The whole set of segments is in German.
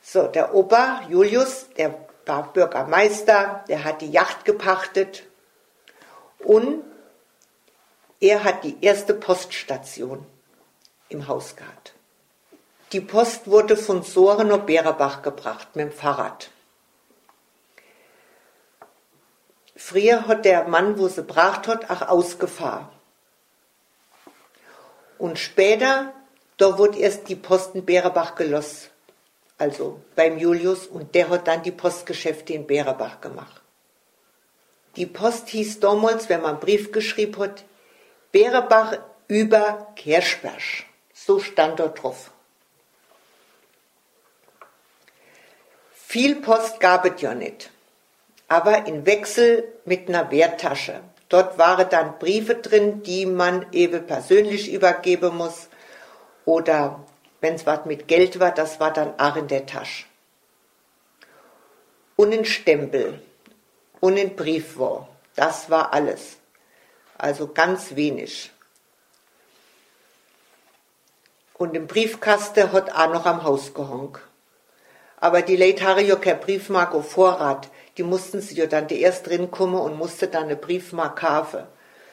So, der Opa Julius, der war Bürgermeister, der hat die Yacht gepachtet und er hat die erste Poststation im Haus gehabt. Die Post wurde von Soren nach Berebach gebracht mit dem Fahrrad. Früher hat der Mann, wo sie gebracht hat, auch ausgefahren. Und später, da wurde erst die Post in Berebach gelost. Also beim Julius, und der hat dann die Postgeschäfte in Berebach gemacht. Die Post hieß damals, wenn man einen Brief geschrieben hat, Berebach über Kerschberg. So stand dort drauf. Viel Post gab es ja nicht, aber in Wechsel mit einer Werttasche. Dort waren dann Briefe drin, die man eben persönlich übergeben muss, oder wenn es was mit Geld war, das war dann auch in der Tasche. Und ein Stempel und ein Briefwurf, das war alles. Also ganz wenig. Und im Briefkasten hat auch noch am Haus gehangen. Aber die Leute haben ja kein Briefmark auf Vorrat. Die mussten sie ja dann erst drin kommen und mussten dann eine Briefmark kaufen.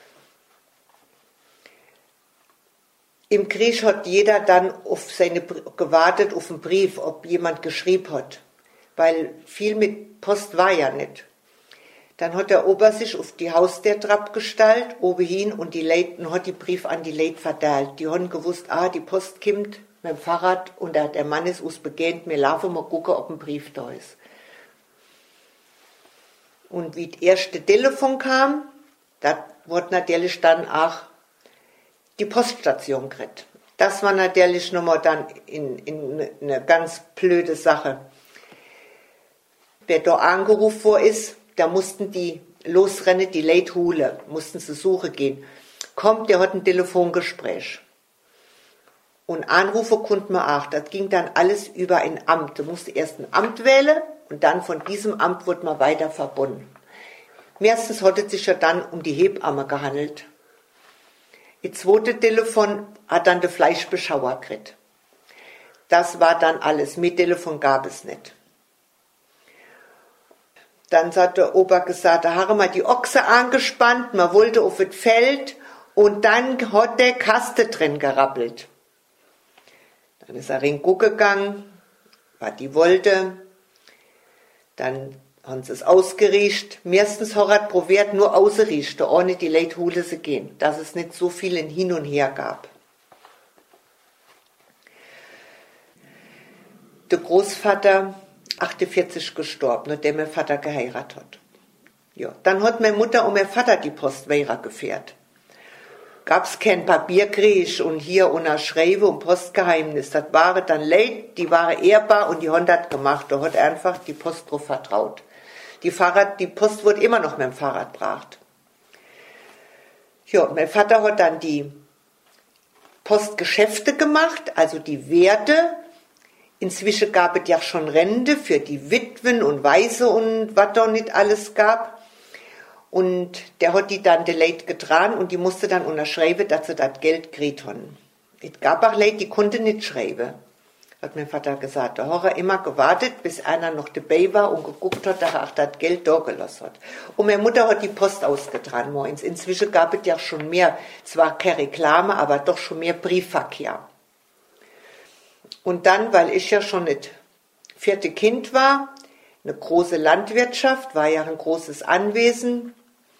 Im Krieg hat jeder dann gewartet auf einen Brief, ob jemand geschrieben hat. Weil viel mit Post war ja nicht. Dann hat der Opa sich auf die Haustürtrappe gestellt, oben hin, und die Leute hat die Brief an die Leute verteilt. Die haben gewusst, die Post kommt mit dem Fahrrad und der Mann ist ausbegehend, wir laufen mal gucken, ob ein Brief da ist. Und wie das erste Telefon kam, da wurde natürlich dann auch die Poststation gekriegt. Das war natürlich nochmal dann in eine ganz blöde Sache. Wer da angerufen worden ist, da mussten die losrennen, die Leute holen, mussten sie suchen gehen. Kommt, der hat ein Telefongespräch. Und anrufen konnte man auch. Das ging dann alles über ein Amt. Du musst erst ein Amt wählen und dann von diesem Amt wurde man weiter verbunden. Meistens hat es sich ja dann um die Hebamme gehandelt. Das zweite Telefon hat dann der Fleischbeschauer gekriegt. Das war dann alles. Mit Telefon gab es nicht. Dann hat der Opa gesagt, da haben wir die Ochse angespannt, man wollte auf das Feld und dann hat der Kaste drin gerappelt. Dann ist er in Guck gegangen, was die wollte. Dann haben sie es ausgeriecht. Meistens hat er probiert, nur ausriechen, ohne die Leute holen sie gehen, dass es nicht so viel in Hin und Her gab. Der Großvater 48 gestorben, nachdem mein Vater geheiratet hat. Ja, dann hat meine Mutter und mein Vater die Post weitergeführt. Gab's kein Papierkrieg und hier unterschreiben und Postgeheimnis. Das waren dann Leute, die waren ehrbar und die haben das gemacht. Da hat einfach die Post drauf vertraut. Die Post wurde immer noch mit dem Fahrrad gebracht. Ja, mein Vater hat dann die Postgeschäfte gemacht, also die Werte. Inzwischen gab es ja schon Rente für die Witwen und Waise und was da nicht alles gab. Und der hat die dann den Leuten getragen und die musste dann unterschreiben, dass sie das Geld gekriegt haben. Es gab auch Leute, die konnten nicht schreiben, hat mein Vater gesagt. Da hat er immer gewartet, bis einer noch dabei war und geguckt hat, dass er auch das Geld da gelassen hat. Und meine Mutter hat die Post ausgetragen morgens. Inzwischen gab es ja schon mehr, zwar keine Reklame, aber doch schon mehr Briefverkehr. Und dann, weil ich ja schon das 4. Kind war, eine große Landwirtschaft, war ja ein großes Anwesen.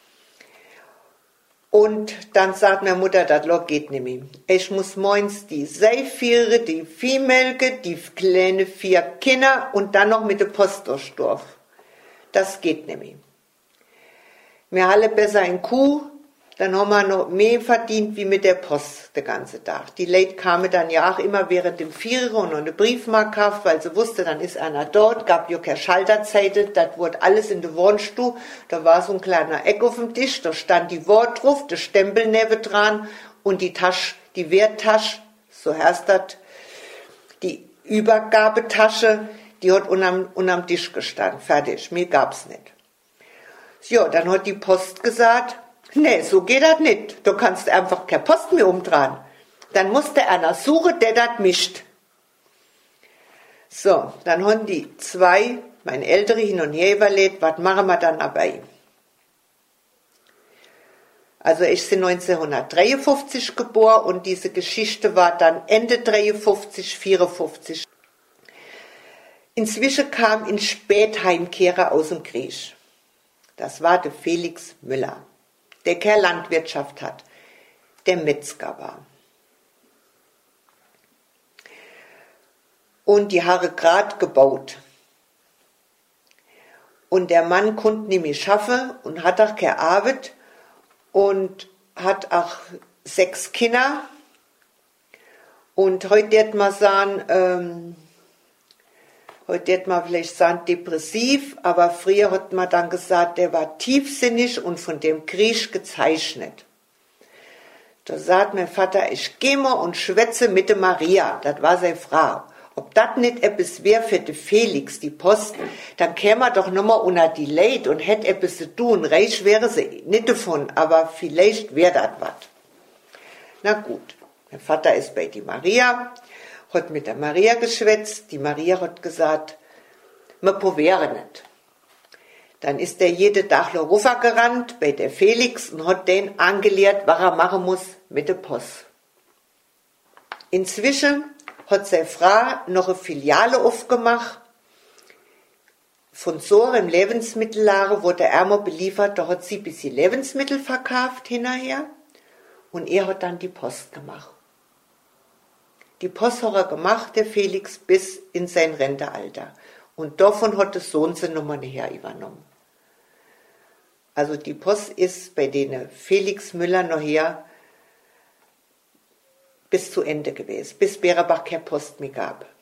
Und dann sagt meine Mutter, das geht nicht mehr. Ich muss morgens die Sei führen, die Vieh melken, die kleine 4 Kinder und dann noch mit der Post durchs Dorf. Das geht nicht mehr. Wir alle besser in Kuh, dann haben wir noch mehr verdient wie mit der Post den ganzen Tag. Die Leute kamen dann ja auch immer während dem Vierer und noch eine Briefmarke gekauft, weil sie wusste, dann ist einer dort, gab ja keine Schalterzettel, das wurde alles in der Wohnstube, da war so ein kleiner Eck auf dem Tisch, da stand die Wort drauf, der Stempel neben dran und die Tasche, die Werttasche, so heißt das, die Übergabetasche, die hat unterm Tisch gestanden, fertig, mir gab's nicht. Ja, dann hat die Post gesagt, nee, so geht das nicht. Du kannst einfach keine Post mehr umdrehen. Dann musste einer suchen, der das mischt. So, dann haben die zwei, mein Ältere, hin und her überlegt, was machen wir dann dabei? Also ich bin 1953 geboren und diese Geschichte war dann Ende 53, 54. Inzwischen kam ein Spätheimkehrer aus dem Krieg. Das war der Felix Müller, der keine Landwirtschaft hat, der Metzger war. Und die Haare grad gebaut. Und der Mann konnte nicht mehr schaffen und hat auch keine Arbeit und hat auch 6 Kinder. Und heute wird man sagen, vielleicht sagen depressiv, aber früher hat man dann gesagt, der war tiefsinnig und von dem Krieg gezeichnet. Da sagt mein Vater, ich gehe mal und schwätze mit der Maria, das war seine Frau. Ob das nicht etwas wäre für den Felix, die Post, dann käme er doch nochmal unter die Leid und hätte etwas zu tun. Reich wäre sie nicht davon, aber vielleicht wäre das was. Na gut, mein Vater ist bei die Maria, hat mit der Maria geschwätzt. Die Maria hat gesagt, wir probieren nicht. Dann ist er jeden Tag rübergerannt bei der Felix und hat den angelehrt, was er machen muss mit der Post. Inzwischen hat seine Frau noch eine Filiale aufgemacht von so im Lebensmittellager, wo der Ärmer beliefert, da hat sie ein bisschen Lebensmittel verkauft hinterher und er hat dann die Post gemacht. Die Post hat er gemacht, der Felix, bis in sein Rentealter. Und davon hat der Sohn seine Nummer nachher übernommen. Also die Post ist bei denen Felix Müller nachher bis zu Ende gewesen, bis Berebach keine Post mehr gab.